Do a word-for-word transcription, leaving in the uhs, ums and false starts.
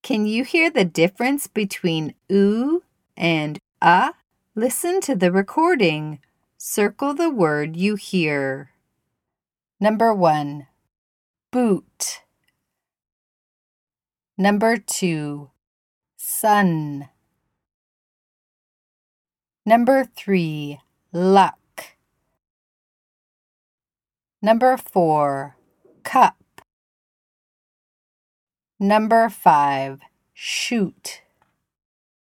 Can you hear the difference between oo and uh? Listen to the recording. Circle the word you hear. Number one, boot. Number two, sun. Number three, luck. Number four, cup. Number five, shoot.